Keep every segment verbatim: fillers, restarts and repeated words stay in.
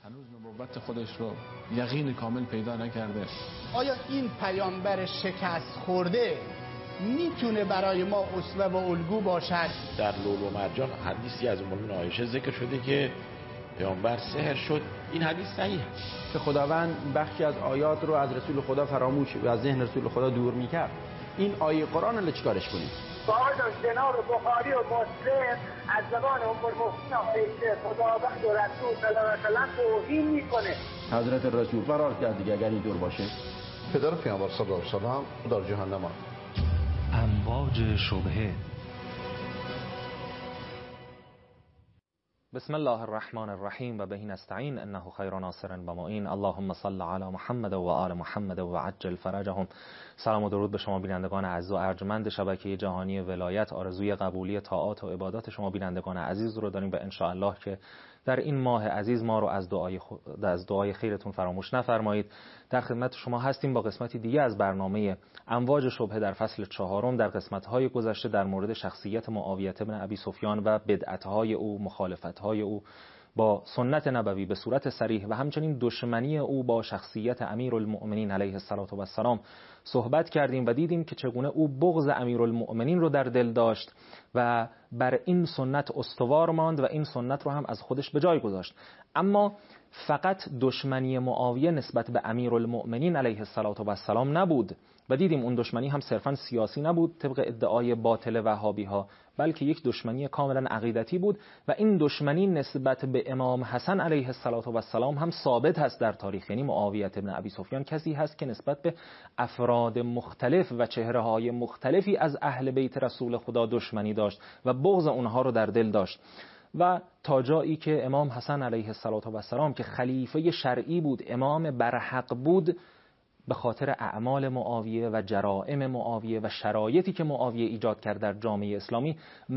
هنوز نبوت خودش رو یقین کامل پیدا نکرده. آیا این پیامبر شکست خورده میتونه برای ما اسوه و الگو باشد؟ در لؤلؤ و مرجان حدیثی از ام عایشه ذکر شده که پیامبر سحر شد. این حدیث صحیح است که خداوند بخشی از آیات رو از رسول خدا فراموش و از ذهن رسول خدا دور میکرد. این آیه قرآن رو چیکارش کنیم؟ سوال جناب بخاری و مسلم از زبان ام المؤمنین عایشه خداوند و رسول صلی الله علیه و سلم توهین میکنه. حضرت رسول فرار کرد دیگه اگر اینطور باشه. پدر پیامبر صلی الله علیه و سلم در جهنم است. امواج شبهه. بسم الله الرحمن الرحیم و به نستعین انه خیر ناصر و معین. اللهم صل علی محمد و آل محمد و عجل فرجهم. سلام و درود به شما بینندگان عزیز و ارجمند شبکه جهانی ولایت. آرزوی قبولی طاعات و عبادات شما بینندگان عزیز رو داریم و ان شاء الله که در این ماه عزیز ما رو از دعای خ... از دعای خیرتون فراموش نفرمایید. در خدمت شما هستیم با قسمتی دیگه از برنامه امواج شبهه در فصل چهارم. در قسمت‌های گذشته در مورد شخصیت معاویه بن ابی سفیان و بدعت‌های او، مخالفت‌های او با سنت نبوی به صورت صریح و همچنین دشمنی او با شخصیت امیرالمؤمنین علیه السلام صحبت کردیم و دیدیم که چگونه او بغض امیرالمؤمنین رو در دل داشت و بر این سنت استوار ماند و این سنت رو هم از خودش به جای گذاشت. اما فقط دشمنی معاویه نسبت به امیرالمؤمنین علیه السلام نبود و دیدیم اون دشمنی هم صرفا سیاسی نبود طبق ادعای باطل وهابی ها، بلکه یک دشمنی کاملا عقیدتی بود و این دشمنی نسبت به امام حسن علیه السلام هم ثابت هست در تاریخ. یعنی معاویه بن ابی سفیان کسی هست که نسبت به افراد مختلف و چهره‌های مختلفی از اهل بیت رسول خدا دشمنی داشت و بغض اونها رو در دل داشت و تا جایی که امام حسن علیه السلام که خلیفه شرعی بود، امام برحق بود، به خاطر اعمال معاویه و جرائم معاویه و شرایطی که معاویه ایجاد کرد در جامعه اسلامی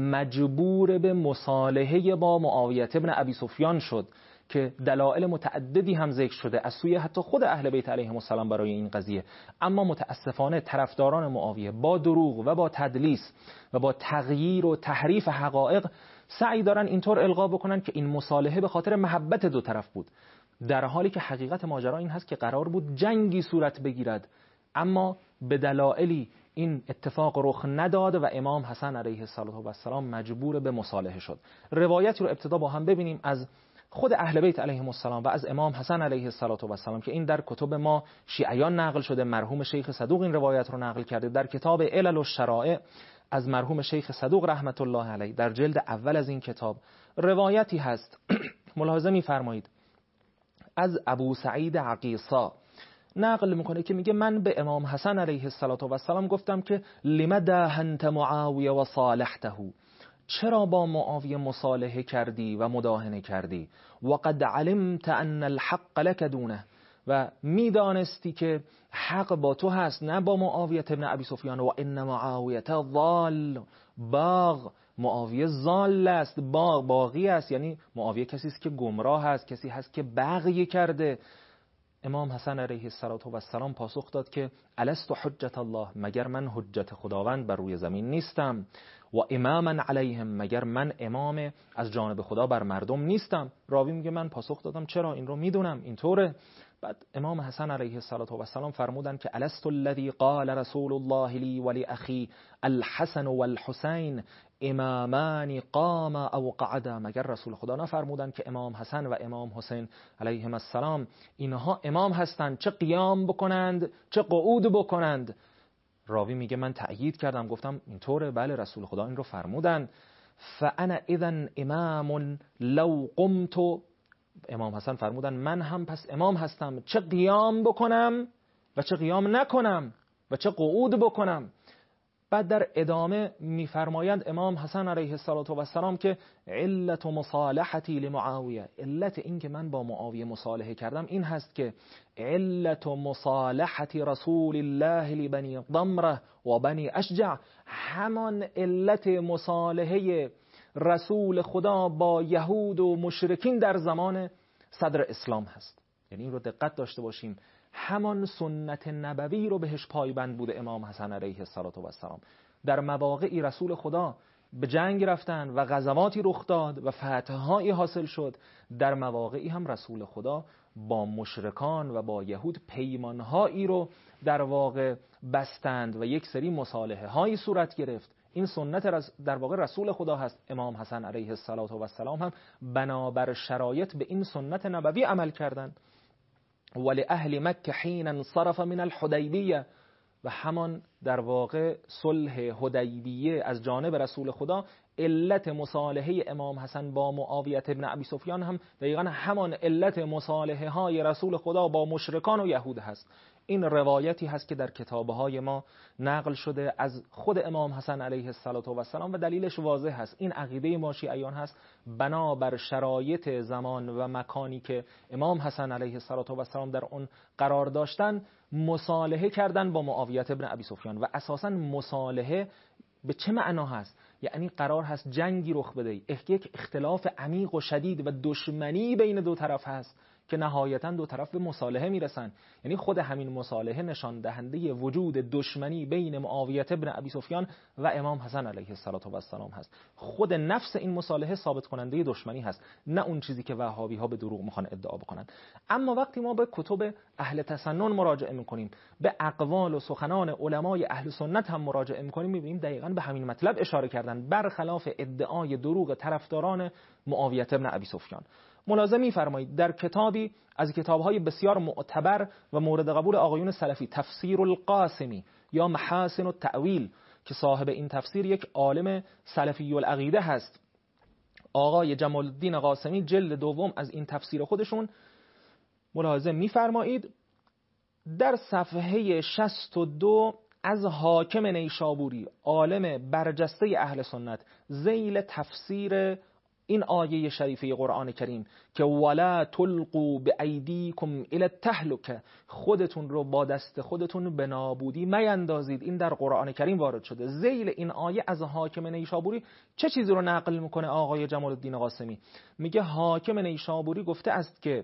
مجبور به مصالحه با معاویه ابن ابی سفیان شد که دلایل متعددی هم ذکر شده از سوی حتی خود اهل بیت علیهم السلام برای این قضیه. اما متاسفانه طرفداران معاویه با دروغ و با تدلیس و با تغییر و تحریف حقایق سعی دارن اینطور القا بکنن که این مصالحه به خاطر محبت دو طرف بود، در حالی که حقیقت ماجرا این هست که قرار بود جنگی صورت بگیرد، اما به دلایلی این اتفاق رخ نداد و امام حسن علیه السلام مجبور به مصالحه شد. روایت رو ابتدا با هم ببینیم از خود اهل بیت علیهم السلام و از امام حسن علیه السلام که این در کتب ما شیعیان نقل شده. مرحوم شیخ صدوق این روایت رو نقل کرده در کتاب علل الشرائع از مرحوم شیخ صدوق رحمت الله علیه در جلد اول از این کتاب روایتی هست. ملاحظه می‌فرمایید از ابو سعید عقیصا نقل میکنه که میگه من به امام حسن علیه السلام گفتم که لم داهنت معاویه و صالحته، چرا با معاویه مصالحه کردی و مداهنه کردی؟ و قد علمت ان الحق لك دونه، و میدانستی که حق با تو هست نه با معاویه ابن ابی سفیان. و ان معاویه ضال باغ، معاویه ضال است، باغ باغی است، یعنی معاویه کسی است که گمراه است، کسی هست که بغی کرده. امام حسن علیه السلام پاسخ داد که الست حجت الله، مگر من حجت خداوند بر روی زمین نیستم؟ و اماما علیهم، مگر من امام از جانب خدا بر مردم نیستم؟ راوی میگه من پاسخ دادم چرا، این رو میدونم اینطوره. بعد امام حسن علیه السلام فرمودن که الست الذی قال رسول الله لی ولی اخی الحسن والحسین امامان قام او قعدا، مگر رسول خدا نفرمودن که امام حسن و امام حسین علیهم السلام اینها امام هستند، چه قیام بکنند چه قعود بکنند؟ راوی میگه من تأیید کردم، گفتم اینطوره، بله رسول خدا این رو فرمودن. فانا اذا امام لو قمت، امام حسن فرمودن من هم پس امام هستم، چه قیام بکنم و چه قیام نکنم و چه قعود بکنم. بعد در ادامه میفرمایند امام حسن علیه السلام که علت مصالحتی لمعاویه، علت این که من با معاویه مصالحه کردم این هست که علت مصالحت رسول الله لبنی ضمره و بنی اشجع، همان علت مصالحه رسول خدا با یهود و مشرکین در زمان صدر اسلام هست. یعنی این رو دقت داشته باشیم، همان سنت نبوی رو بهش پایبند بوده امام حسن علیه السلام. در مواقعی رسول خدا به جنگ رفتن و غزواتی رخ داد و فتح‌هایی حاصل شد، در مواقعی هم رسول خدا با مشرکان و با یهود پیمانهایی رو در واقع بستند و یک سری مصالحه هایی صورت گرفت. این سنت در واقع رسول خدا هست. امام حسن علیه السلام هم بنابر شرایط به این سنت نبوی عمل کردند. ولی اهل مکه حین انصرف من الحدیبیه، و همان در واقع صلح حدیبیه از جانب رسول خدا، علت مصالحه امام حسن با معاویه ابن ابی سفیان هم دقیقاً همان علت مصالحه های رسول خدا با مشرکان و یهود هست. این روایتی هست که در کتابهای ما نقل شده از خود امام حسن علیه السلام و دلیلش واضح هست. این عقیده ما شیعیان هست. بنابر شرایط زمان و مکانی که امام حسن علیه السلام در اون قرار داشتن، مصالحه کردن با معاویه ابن ابی سفیان. و اساساً مصالحه به چه معنا هست؟ یعنی قرار هست جنگی رخ بده، یک اختلاف عمیق و شدید و دشمنی بین دو طرف هست که نهایتاً دو طرف به مصالحه میرسن. یعنی خود همین مصالحه نشان دهنده وجود دشمنی بین معاویه ابن ابی سفیان و امام حسن علیه السلام هست. خود نفس این مصالحه ثابت کننده دشمنی هست، نه اون چیزی که وهابی ها به دروغ میخوان ادعا بکنن. اما وقتی ما به کتب اهل تسنن مراجعه میکنیم، به اقوال و سخنان علمای اهل سنت هم مراجعه میکنیم، میبینیم دقیقاً به همین مطلب اشاره کردن، برخلاف ادعای دروغ طرفداران معاویه ابن ابی سفیان. ملاحظه می‌فرمایید در کتابی از کتاب‌های بسیار معتبر و مورد قبول آقایون سلفی، تفسیر القاسمی یا محاسن التأویل، که صاحب این تفسیر یک عالم سلفی العقیده هست، آقای جمال الدین قاسمی، جلد دوم از این تفسیر خودشون، ملاحظه می‌فرمایید در صفحه شصت و دو از حاکم نیشابوری، عالم برجسته اهل سنت، ذیل تفسیر این آیه شریفه قرآن کریم که ولا تلقوا بایدیکم الی التهلکه، خودتون رو با دست خودتون به نابودی میندازید، این در قرآن کریم وارد شده. ذیل این آیه از حاکم نیشابوری چه چیزی رو نقل میکنه آقای جمال الدین قاسمی؟ میگه حاکم نیشابوری گفته است که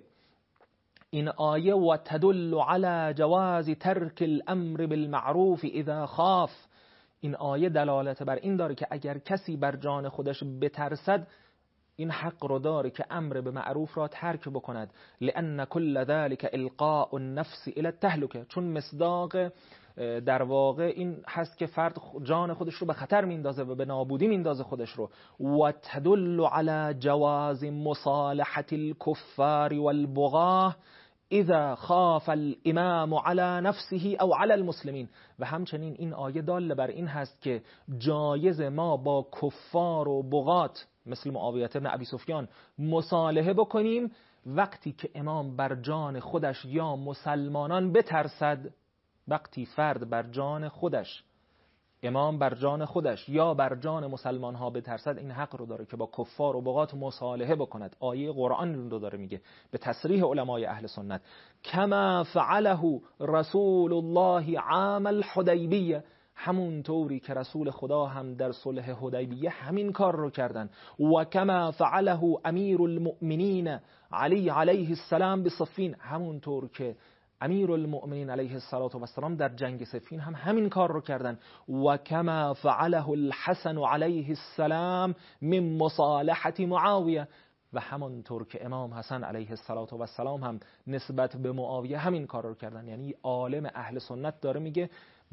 این آیه و تدل علی جواز ترک الامر بالمعروف اذا خاف، این آیه دلالت بر این داره که اگر کسی بر جان خودش بترسد، این حق رو داره که امر به معروف را ترک بکند. لأن كل ذلك القاء النفس الى التهلكه، چون مصداق در واقع این هست که فرد جان خودش رو به خطر میندازه و به نابودی میندازه خودش رو. و تدل على جواز مصالحة الكفار والبغاة اذا خاف الامام على نفسه او على المسلمین، و همچنین این آیه دال بر این هست که جایز ما با کفار و بغات مثل معاویه ابن ابی سفیان مصالحه بکنیم وقتی که امام بر جان خودش یا مسلمانان بترسد. وقتی فرد بر جان خودش، امام بر جان خودش یا بر جان مسلمان ها بترسد، این حق رو داره که با کفار و بغات مصالحه بکند. آیه قرآن رو داره میگه به تصریح علمای اهل سنت، کما فعله رسول الله عام الحدیبیه، همون طوری که رسول خدا هم در صلح حدیبیه همین کار رو کردن. و کما فعله امیر المؤمنین علی علیه السلام بصفین، همون طور که امیر المؤمنین علیه السلام در جنگ صفین هم همین کار رو کردن. و کما فعله الحسن علیه السلام من مصالحه معاویه، و همانطور که امام حسن علیه السلام هم نسبت به معاویه همین کار رو کردن. یعنی عالم اهل سنت داره میگه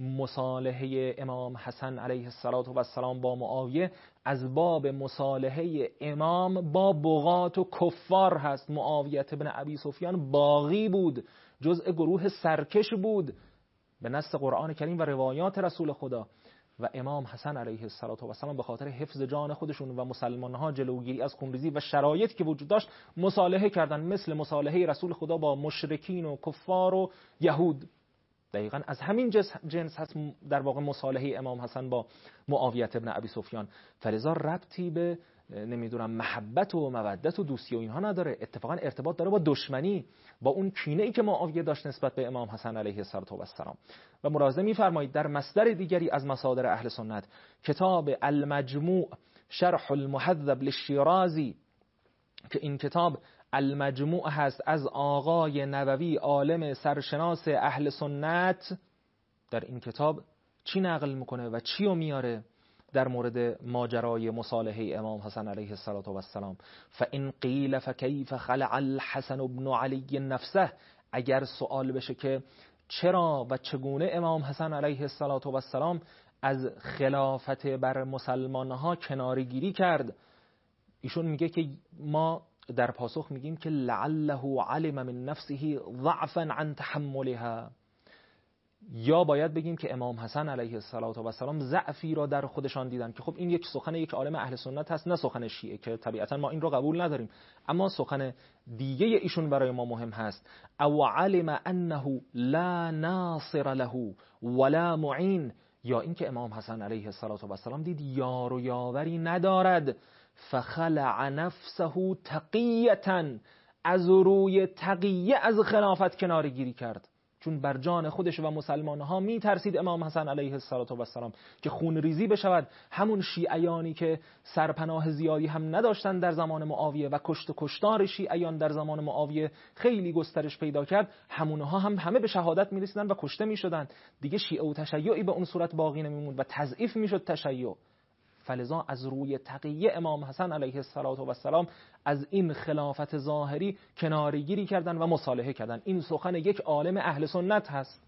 مصالحه امام حسن علیه السلام با معاویه از باب مصالحه امام با بغات و کفار هست. معاویه ابن ابی سفیان باغی بود، جزء گروه سرکش بود به نص قرآن کریم و روایات رسول خدا، و امام حسن علیه السلام به خاطر حفظ جان خودشون و مسلمانها، جلوگیری از خونریزی و شرایطی که وجود داشت، مصالحه کردن، مثل مصالحه رسول خدا با مشرکین و کفار و یهود. دقیقاً از همین جنس هست در واقع مصالحه امام حسن با معاویه ابن ابی سفیان. فلذا ربطی به نمیدونم محبت و مودت و دوستی و اینها نداره، اتفاقا ارتباط داره با دشمنی، با اون کینه ای که معاویه داشت نسبت به امام حسن علیه السلام. و ملاحظه می‌فرمایید در مصدر دیگری از مصادر اهل سنت، کتاب المجموع شرح المهذب للشیرازی، که این کتاب المجموع هست از آقای نووی عالم سرشناس اهل سنت، در این کتاب چی نقل میکنه و چی رو میاره؟ در مورد ماجرای مصالحه امام حسن علیه السلام. فإن قیل فکیف خلع الحسن بن علی نفسه، اگر سوال بشه که چرا و چگونه امام حسن علیه السلام از خلافت بر مسلمانها کناری گیری کرد، ایشون میگه که ما در پاسخ میگیم که لعله علم من نفسه ضعفا عن تحملها، یا باید بگیم که امام حسن علیه السلام ضعفی را در خودشان دیدن، که خب این یک سخن یک عالم اهل سنت هست، نه سخن شیعه که طبیعتا ما این رو قبول نداریم، اما سخن دیگه ایشون برای ما مهم هست. او علم انه لا ناصر له ولا معین، یا اینکه امام حسن علیه السلام دید یار و یاوری ندارد، فخلع نفسه تقیتا، از روی تقیه از خلافت کناری گیری کرد، چون بر جان خودش و مسلمانها می ترسید امام حسن علیه السلام که خون ریزی بشود. همون شیعیانی که سرپناه زیادی هم نداشتن در زمان معاویه و کشت و کشتار شیعیان در زمان معاویه خیلی گسترش پیدا کرد، همونها هم همه به شهادت می رسیدن و کشته می شدن. دیگه شیعه و تشیعی به اون صورت باقی نمیموند و تضعیف می شد تشیع. فلذا از روی تقیه امام حسن علیه السلام از این خلافت ظاهری کنارگیری کردن و مصالحه کردن. این سخن یک عالم اهل سنت هست،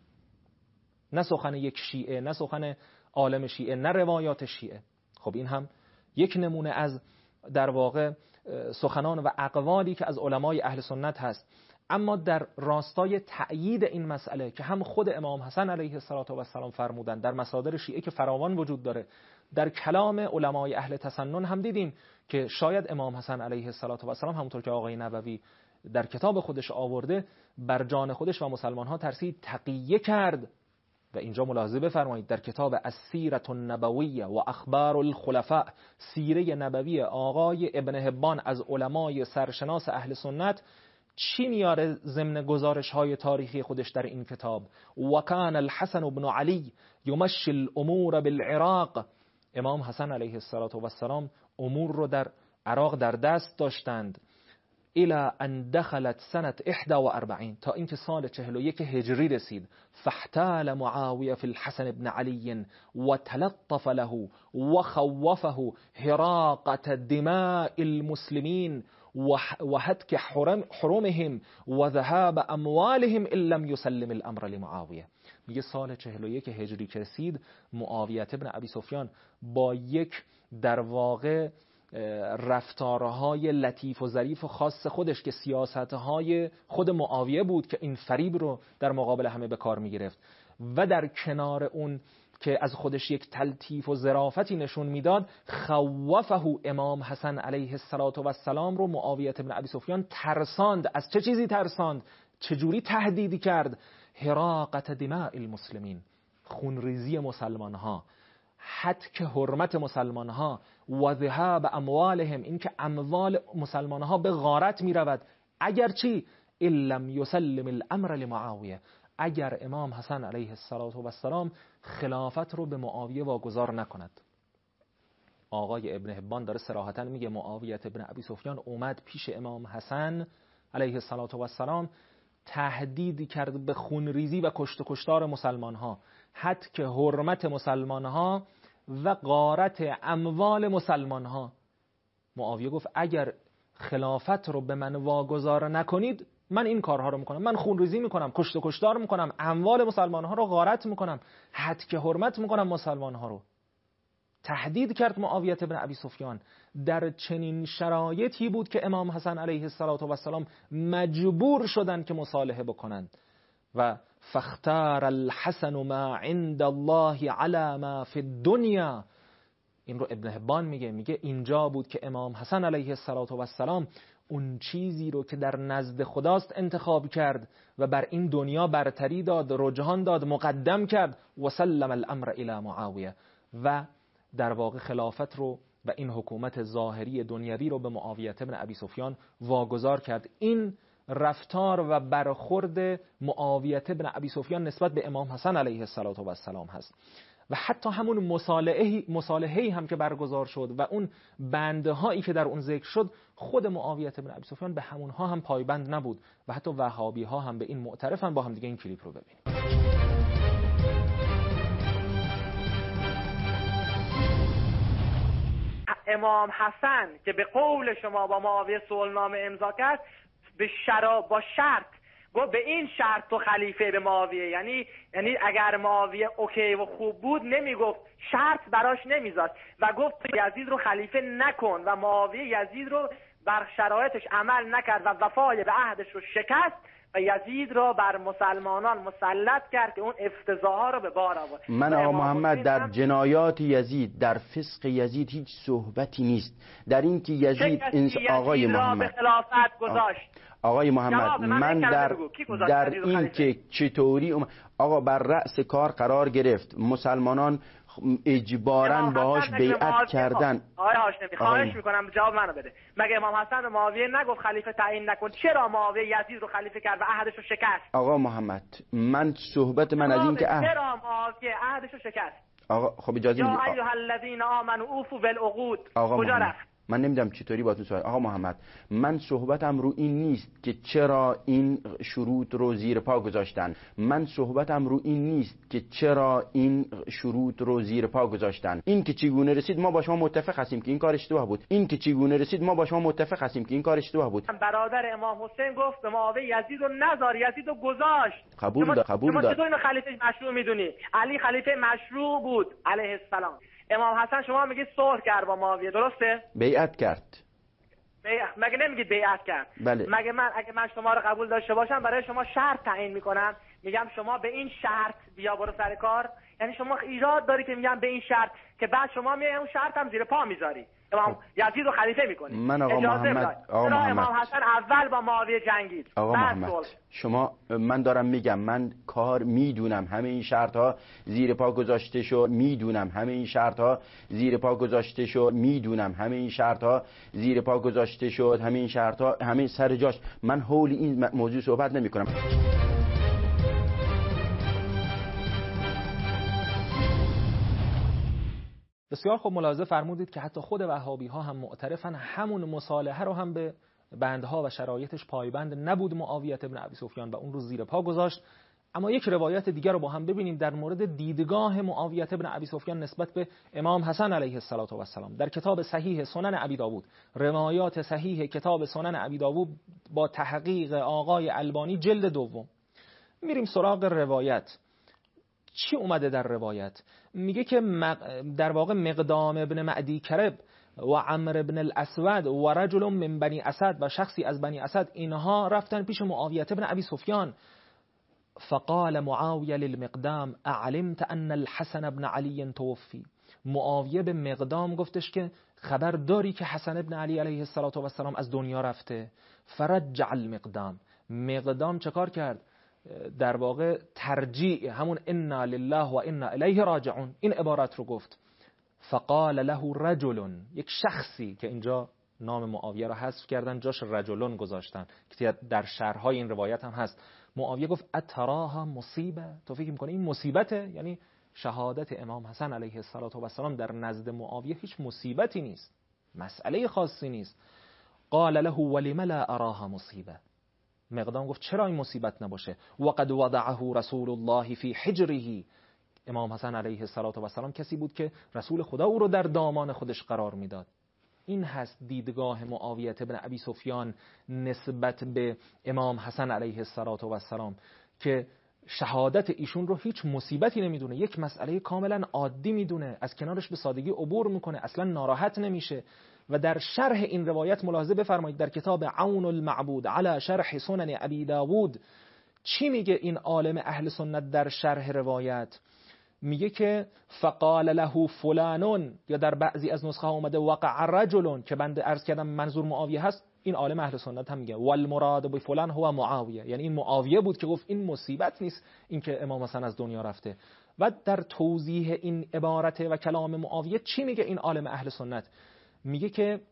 نه سخن یک شیعه، نه سخن عالم شیعه، نه روایات شیعه. خب این هم یک نمونه از در واقع سخنان و اقوالی که از علمای اهل سنت هست. اما در راستای تأیید این مسئله که هم خود امام حسن علیه السلام فرمودن، در مصادر شیعه که فراوان وجود داره، در کلام علمای اهل تسنن هم دیدیم که شاید امام حسن علیه السلام همونطور که آقای نبوی در کتاب خودش آورده، بر جان خودش و مسلمان ها ترسید، تقیه کرد. و اینجا ملاحظه بفرمایید در کتاب السیرة النبویه و اخبار الخلفاء، سیره نبوی آقای ابن حبان از علمای سرشناس اهل سنت، چی میاره ضمن گزارش های تاریخی خودش در این کتاب؟ و کان الحسن بن علی یمشی الامور بالعراق، امام حسن علیه السلام امور رو در عراق در دست داشتند. الى ان دخلت سنت احدى واربعين، تا اینکه سال چهل و یک هجری رسید. فاحتال معاویه فی الحسن بن علی و تلطف له و خوفه حراقة دماء المسلمین و هتک حرمهم و ذهاب اموالهم ان لم يسلم الامر لمعاویه. میگه سال چهل و یک هجری که رسید، معاویه ابن ابی سفیان با یک در واقع رفتارهای لطیف و ظریف و خاص خودش که سیاستهای خود معاویه بود که این فریب رو در مقابل همه به کار میگرفت، و در کنار اون که از خودش یک تلطیف و ظرافتی نشون میداد، خوفه امام حسن علیه السلام رو معاویه ابن ابی سفیان ترساند. از چه چیزی ترساند؟ چجوری تهدیدی کرد؟ حراقة دماء المسلمین، خونریزی مسلمان ها، هتک حرمت مسلمان ها، و ذهاب اموالهم، این که اموال مسلمان ها به غارت می رود. اگر چی؟ ان لم یسلم الامر لمعاویه، اگر امام حسن علیه السلام خلافت رو به معاویه واگذار نکند. آقای ابن حبان داره صراحتا میگه معاویه ابن ابی سفیان اومد پیش امام حسن علیه السلام، تهدید کرد به خونریزی و کشت و کشتار مسلمان ها، هتک حرمت مسلمان ها و غارت اموال مسلمان ها. معاویه گفت اگر خلافت رو به من واگذار نکنید، من این کارها رو میکنم، من خونریزی میکنم، کشت و کشتار میکنم، اموال مسلمان ها رو غارت میکنم، هتک حرمت میکنم مسلمان ها رو. تهدید کرد معاویه ابن ابی سفیان. در چنین شرایطی بود که امام حسن علیه السلام مجبور شدن که مصالحه بکنند. و فاختار الحسن ما عند الله على ما فی الدنیا، این رو ابن حبان میگه، میگه اینجا بود که امام حسن علیه السلام اون چیزی رو که در نزد خداست انتخاب کرد و بر این دنیا برتری داد، رجحان داد، مقدم کرد. و سلم الامر الی معاویه، و در واقع خلافت رو و این حکومت ظاهری دنیوی رو به معاویه ابن ابی سفیان واگذار کرد. این رفتار و برخورد معاویه ابن ابی سفیان نسبت به امام حسن علیه السلام هست. و حتی همون مصالحه مصالحه‌ای هم که برگزار شد و اون بندهایی که در اون ذکر شد، خود معاویه ابن ابی سفیان به همونها هم پایبند نبود و حتی وهابی ها هم به این معترفن. با هم دیگه این کلیپ رو ببینیم. امام حسن که به قول شما با معاویه صلحنامه امضا کرد به شرا با شرط گفت به این شرط تو خلیفه به معاویه، یعنی یعنی اگر معاویه اوکی و خوب بود نمیگفت، شرط براش نمیذاشت و گفت یزید رو خلیفه نکن و معاویه یزید رو بر شرایطش عمل نکرد و وفای به عهدش رو شکست و یزید را بر مسلمانان مسلط کرد که اون افتضاحا رو به بار آورد. من آقا محمد در جنایات یزید، در فسق یزید هیچ صحبتی نیست. در این که یزید انس... آقای محمد به خلافت گذاشت. آقای محمد من, من در در این که چطوری آقا بر رأس کار قرار گرفت، مسلمانان اجباراً باهاش بیعت کردن. آقای هاشمی خواهش میکنم جواب منو بده. مگه امام حسن به معاویه نگفت خلیفه تعیین نکن؟ چرا معاویه یزید رو خلیفه کرد و عهدش رو شکست؟ آقا محمد من صحبت من از این که عهد چرا معاویه عهدش رو شکست؟ آقا خب اجازه میدید. یا ایها الذین آمنوا اوفوا بالعقود. کجا رفت؟ من نمیدونم چطوری با تو سوال. آقا محمد من صحبتم رو این نیست که چرا این شروط رو زیر پا گذاشتن. من صحبتم رو این نیست که چرا این شروط رو زیر پا گذاشتن. این که چگونه رسید ما با شما متفق هستیم که این کار اشتباه بود. این که چگونه رسید ما با شما متفق هستیم که این کار اشتباه بود. برادر امام حسین گفت به معاویه یزید رو نذار، یزید رو گذاشت. قبول داد قبول داد. شما چطور اینو خلیفه مشروع میدونی؟ علی خلیفه مشروع بود علیه السلام. امام حسن شما میگید صلح کرد با معاویه، درسته؟ بیعت کرد. بیعت. مگه نمیگید بیعت کرد؟ بله. مگه من اگه من شما رو قبول داشته باشم برای شما شرط تعیین میکنم، میگم شما به این شرط بیا برو سر کار، یعنی شما ایراد داری که میگم به این شرط که بعد شما میای اون شرط هم زیر پا میذاری، امام یزید رو خلیفه میکنی. من آقا محمد آقا محمد امام حسن اول با معاویه جنگید. آقا محمد شما من دارم میگم من کار میدونم همه این شرط ها زیر پا گذاشته شد، میدونم همه این شرط ها زیر پا گذاشته شد، میدونم همه این شرط ها زیر پا گذاشته شد، همه این شرط ها همه سر جاش. من حول این موضوع صحبت نمی کنم. بسیار خوب ملاحظه فرمودید که حتی خود وهابی ها هم معترفن همون مصالحه رو هم به بندها و شرایطش پایبند نبود معاویه ابن ابی سفیان و اون رو زیر پا گذاشت. اما یک روایت دیگر رو با هم ببینیم در مورد دیدگاه معاویه ابن ابی سفیان نسبت به امام حسن علیه السلام. در کتاب صحیح سنن ابی داوود، روایات صحیح کتاب سنن ابی داوود با تحقیق آقای البانی جلد دوم، میریم سراغ روایت. چی اومده در روایت؟ میگه که در واقع مقدام ابن معدی کرب و عمر ابن الاسود و رجل من بنی اسد و شخصی از بنی اسد اینها رفتن پیش معاویه ابن ابی سفیان. فقال معاویه للمقدام اعلمت ان الحسن ابن علی توفی. معاویه به مقدام گفتش که خبر داری که حسن ابن علی علیه السلام از دنیا رفته؟ فرجع المقدام. مقدام چه کار کرد؟ در واقع ترجیع همون انا لله و انا الیه راجعون این عبارت رو گفت. فقال له رجل، یک شخصی که اینجا نام معاویه رو حذف کردن جاش رجلون گذاشتن که در شرحهای این روایت هم هست. معاویه گفت اتراها مصیبه، تو فکر می‌کنی این مصیبته؟ یعنی شهادت امام حسن علیه السلام در نزد معاویه هیچ مصیبتی نیست، مسئله خاصی نیست. قال له ولم لا اراها مصیبه. مقدام گفت چرا این مصیبت نباشه؟ وقد وضعه رسول الله فی حجره. امام حسن علیه السلام کسی بود که رسول خدا او رو در دامان خودش قرار میداد. این هست دیدگاه معاویه ابن ابی سفیان نسبت به امام حسن علیه السلام که شهادت ایشون رو هیچ مصیبتی نمیدونه، یک مسئله کاملا عادی میدونه، از کنارش به سادگی عبور میکنه، اصلا ناراحت نمیشه. و در شرح این روایت ملاحظه بفرمایید در کتاب عون المعبود علی شرح سنن ابی داوود چی میگه این عالم اهل سنت در شرح روایت؟ میگه که فقال له فلانون، یا در بعضی از نسخه ها اومده وقع رجلون که بنده عرض کردم منظور معاویه هست. این عالم اهل سنت هم میگه والمراد بفلان هو معاویه، یعنی این معاویه بود که گفت این مصیبت نیست این که امام حسن از دنیا رفته. و در توضیح این عبارت و کلام معاویه چی میگه این عالم اهل سنت؟ میگه که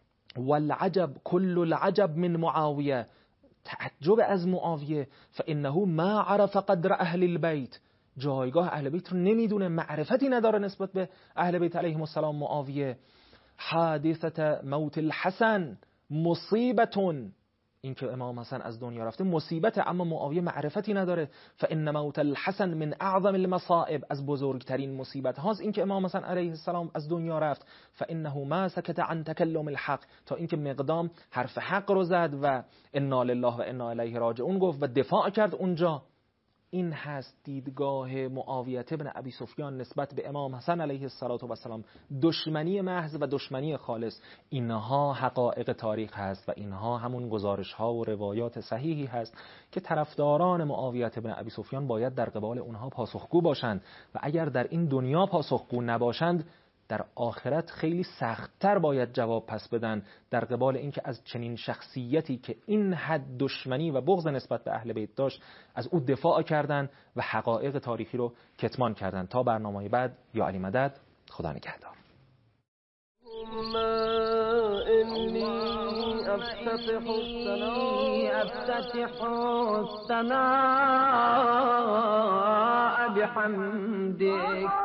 والعجب کل العجب من معاویه، تعجب از معاویه، فانه ما عرف قدر اهل البیت، جایگاه اهل بیت رو نمیدونه، معرفتی نداره نسبت به اهل بیت علیهم السلام معاویه. حادثه موت الحسن مصیبتون، اینکه امام حسن از دنیا رفته مصیبت، اما معاویه معرفتی نداره. فان موت الحسن من اعظم المصائب، از بزرگترین مصیبت هاست اینکه امام حسن علیه السلام از دنیا رفت. فانه ما سکت عن تکلم الحق، تا اینکه مقدام حرف حق رو زد و انا لله و انا الیه راجعون گفت و دفاع کرد اونجا. این هست دیدگاه معاویه بن ابی سفیان نسبت به امام حسن علیه السلام، دشمنی محض و دشمنی خالص. اینها حقایق تاریخ هست و اینها همون گزارش ها و روایات صحیحی هست که طرفداران معاویه بن ابی سفیان باید در قبال اونها پاسخگو باشند و اگر در این دنیا پاسخگو نباشند در آخرت خیلی سخت‌تر باید جواب پس بدن در قبال اینکه از چنین شخصیتی که این حد دشمنی و بغض نسبت به اهل بیت داشت از او دفاع کردن و حقایق تاریخی رو کتمان کردن. تا برنامه بعد، یا علی مدد، خدا نگهدار. افتتح الثناء بحمدك